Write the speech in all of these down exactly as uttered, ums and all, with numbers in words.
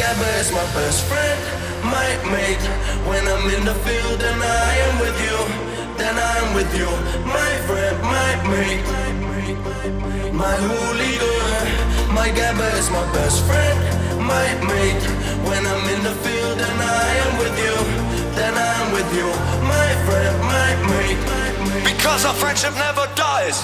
gabba is my best friend, my mate. When I'm in the field and I am with you, then I'm with you, my friend, my mate. My hooligan, my gabba is my best friend, my mate. When I'm in the field and I am with you, then I'm with you, my friend, my mate. Because our friendship never dies.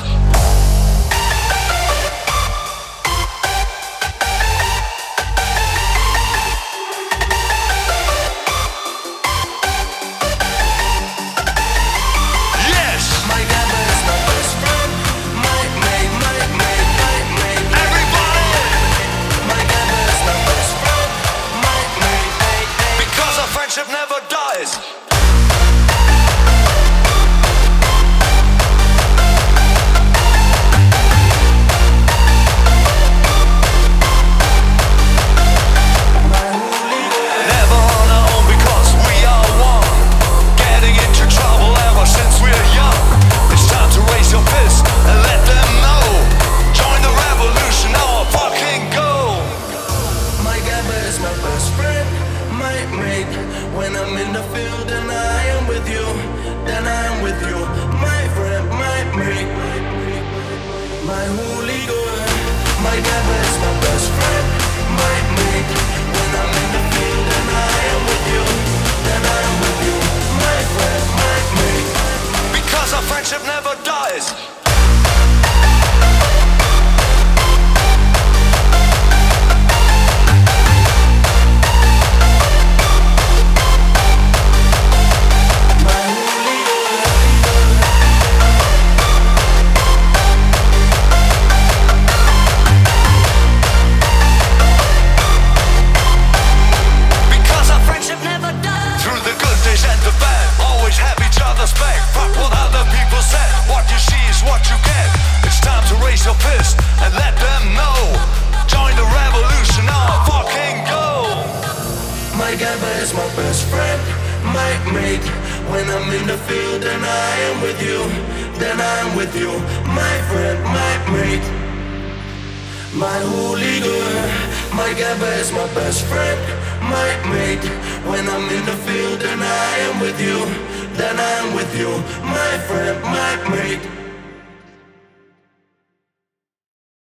Friendship never dies. Never on our own because we are one. Getting into trouble ever since we're young. It's time to raise your fist and let them know. Join the revolution or fucking go. My gabba is my best friend, my mate. When I'm in the field and I am with you, then I'm with you, my friend, my mate. My hooligan, my gabba is my best friend, my mate. When I'm in the field and I am with you, then I'm with you, my friend, my mate. Because our friendship never dies. Your fist and let them know. Join the revolution or fucking go. My gabba is my best friend, my mate. When I'm in the field and I am with you, then I'm with you, my friend, my mate. My hooligan, my gabba is my best friend, my mate. When I'm in the field and I am with you, then I'm with you, my friend, my mate.